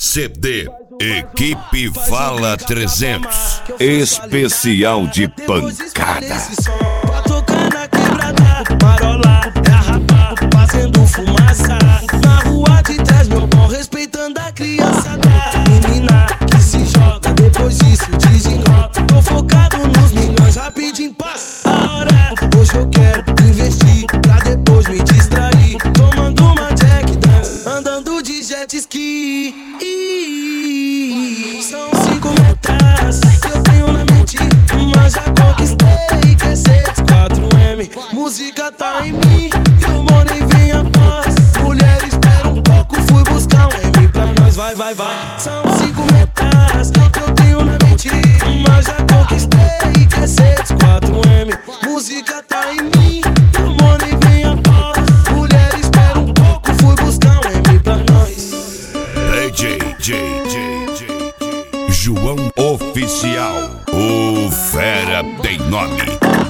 CD Equipe Fala 300 especial de pancada. Pra tocar na quebrada, marola, é rapar, fazendo fumaça. Na rua de trás, meu bom, respeitando a criançada. Menina que se joga, depois disso desenrola. Tô focado nos milhões, rapidinho passa a hora. Hoje eu quero investir, pra depois me distrair. Tomando uma Jack Dance, andando de jet ski. São 5 metas que eu tenho na mente, mas já conquistei. Quer ser 4M, música tá em mim e o money vem após. Mulher, espera um pouco, fui buscar um M pra nós, vai, vai, vai. São 5 metas que eu tenho na mente, mas já conquistei. Quer ser 4M, música tá em mim e o money vem após. Mulher, espera um pouco, fui buscar um M pra nós. João Oficial, o Fera tem nome.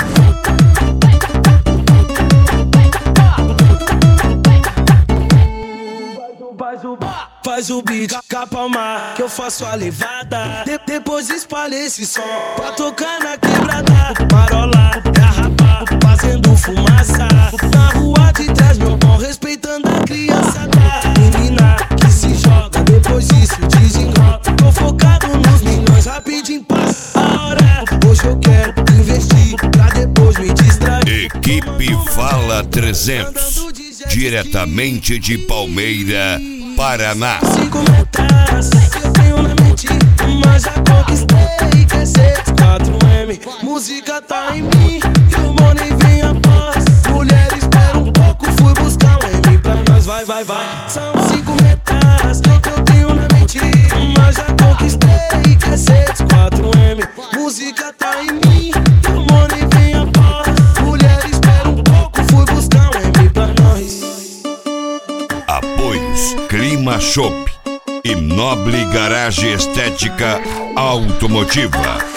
Faz o beat, capalma, que eu faço a levada. Depois espalha esse som pra tocar na quebrada. Marola, é rapar, fazendo fumaça. Na rua de trás, meu bom, respeitando a criançada. Menina que se joga, depois disso desenrola. Tô focado nos milhões, rapidinho passa a hora. Hoje eu quero investir, pra depois me distrair. Equipe Fala 300, diretamente de Palmeira, Paraná. 5 metas que eu tenho na mente, mas já conquistei. Quer ser 4M, música tá em mim e o money vem após. Mulher, espera um pouco, fui buscar um M pra nós, vai, vai, vai. São 5 metas que eu tenho na mente, mas já conquistei. Quer ser 4M, música tá em mim e o money vem após. Mulher, espera um pouco, fui buscar um M pra nós. Apoios Clima Shop e Nobre Garagem Estética Automotiva.